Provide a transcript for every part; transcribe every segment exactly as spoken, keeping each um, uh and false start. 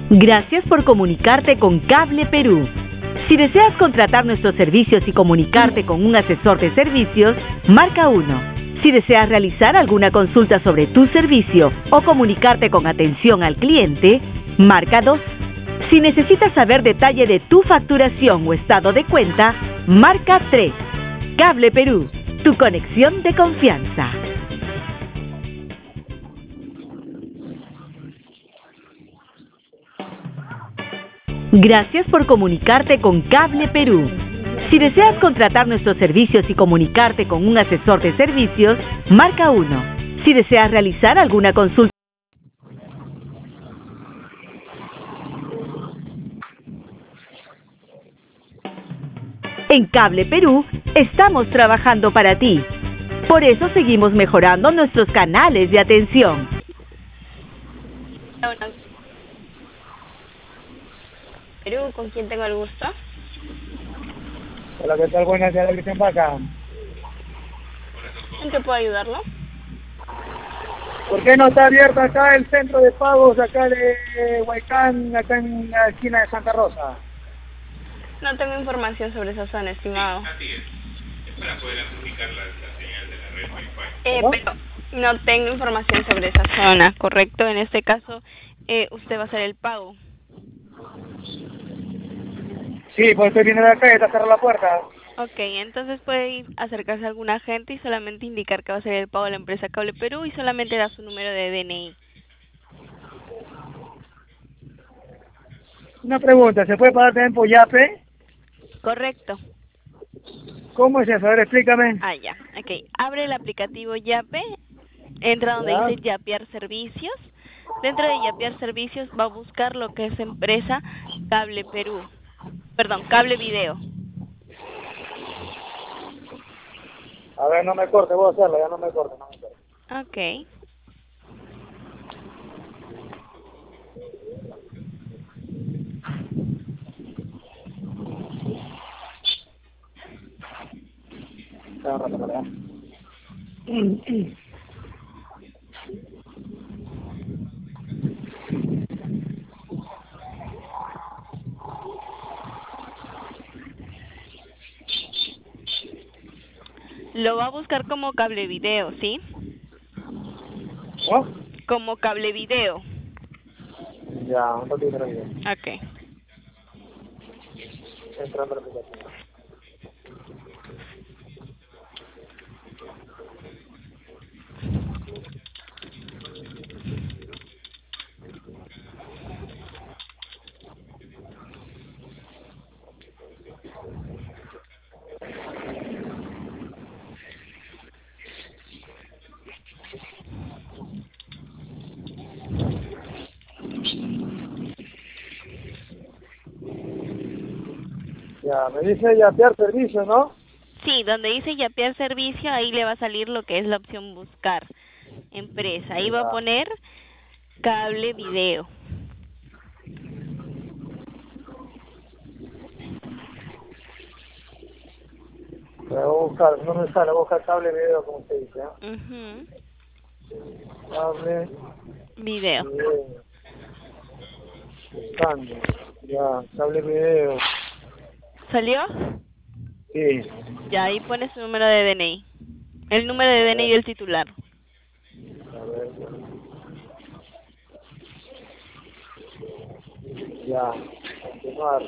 Gracias por comunicarte con Cable Perú. Si deseas contratar nuestros servicios y comunicarte con un asesor de servicios, marca uno. Si deseas realizar alguna consulta sobre tu servicio o comunicarte con atención al cliente, marca dos. Si necesitas saber detalle de tu facturación o estado de cuenta, marca tres. Cable Perú, tu conexión de confianza. Gracias por comunicarte con Cable Perú. Si deseas contratar nuestros servicios y comunicarte con un asesor de servicios, marca uno. Si deseas realizar alguna consulta en Cable Perú, estamos trabajando para ti. Por eso seguimos mejorando nuestros canales de atención. Perú, ¿con quién tengo el gusto? Hola, ¿qué tal? Buenas días, Cristian Vaca. ¿En qué puedo ayudarlo? ¿Por qué no está abierto acá el centro de pagos acá de Huaycán, acá en la esquina de Santa Rosa? No tengo información sobre esa zona, estimado. Así es. Es para poder amplificar la, la señal de la red Wi-Fi. Eh, ¿Cómo? pero no tengo información sobre esa zona, ¿correcto? En este caso, eh, usted va a hacer el pago. Sí, pues estoy viendo de acá y está cerrada la puerta. Ok, entonces puede ir a acercarse a algún agente y solamente indicar que va a hacer el pago a la empresa Cable Perú y solamente da su número de D N I. Una pregunta, ¿se puede pagar también por Yape? Correcto. ¿Cómo es eso? A ver, explícame. Ah, ya. Ok, abre el aplicativo Yape, entra donde Ya. dice Yapear Servicios. Dentro de Yapear Servicios va a buscar lo que es empresa Cable Perú. Perdón, Cable Video. A ver, no me corte, voy a hacerlo, ya no me corte, no me corte. Ok. Espera un rato, ¿verdad? Lo va a buscar como Cable Video, ¿sí? ¿No? Como Cable Video. Ya, un ratito, ratito. Ok. Entrando a la aplicación. Ya, me dice yapear servicio, ¿no? Sí, donde dice Yapear Servicio, ahí le va a salir lo que es la opción Buscar Empresa. Ahí va a Ya. poner Cable Video. Voy a buscar, no me sale, voy a buscar cable video, como se dice, ¿eh? Mhm. Cable Video. video. Buscando. Ya, cable video. ¿Salió? Sí. Ya, ahí pone su número de D N I. El número de A D N I ver, del titular. a ver. Ya, continuar.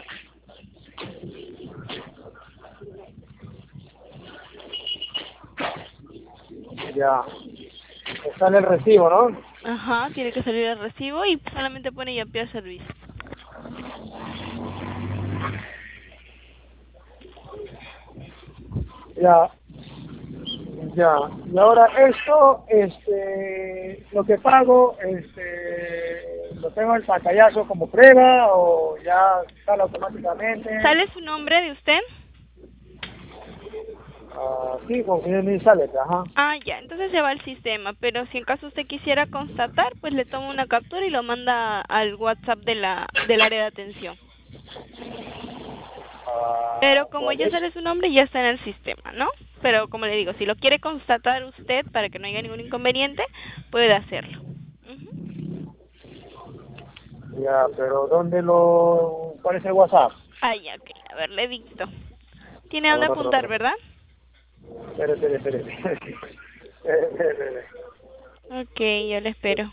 Ya. Me sale el recibo, ¿no? Ajá, tiene que salir el recibo y solamente pone Yapear Servicio. Ya. Ya. Y ahora esto, este, lo que pago, este, lo tengo el pantallazo como prueba o ya sale automáticamente. ¿Sale su nombre de usted? Ah, sí, con que me sale, ajá. Ah, ya, entonces se va al sistema, pero si en caso usted quisiera constatar, pues le toma una captura y lo manda al WhatsApp de la del área de atención. Ah, Pero como ¿cuál ya es? sale su nombre, ya está en el sistema, ¿no? Pero como le digo, si lo quiere constatar usted para que no haya ningún inconveniente, puede hacerlo. Ujú. Ya, pero ¿dónde lo...? ¿Cuál es el WhatsApp? Ah, ya, ok. A ver, le dicto. ¿Tiene Ah, dónde no, no, apuntar, no. verdad? Espere, espere, espere. Espere, espere, espere. Ok, yo le espero.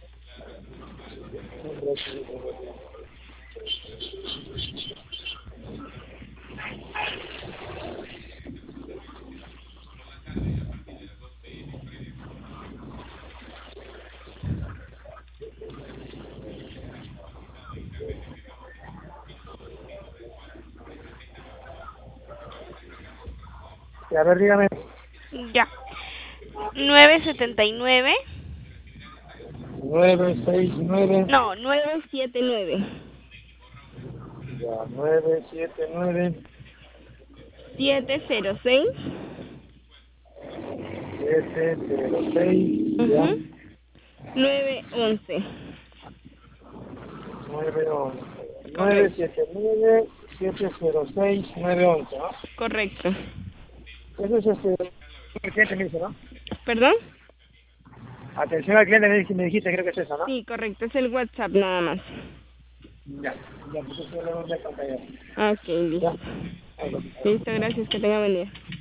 Y a ver, dígame. Ya. nueve setenta y nueve. nueve seis nueve. No, nueve siete nueve. Ya, nueve siete nueve. siete cero seis. siete cero seis. Ya. Mhm. nueve once. nueve once. nueve Correcto. siete nueve. siete cero seis. nueve once, ¿no? Correcto. Eso es este... El cliente me dice, ¿no? ¿Perdón? Atención al cliente, me dijiste, me dijiste, creo que es eso, ¿no? Sí, correcto. Es el WhatsApp nada más. Ya, ya, pues eso lo voy a pantalla. Ok, Ya. listo. Ahí lo- Listo, gracias. Que tenga buen día.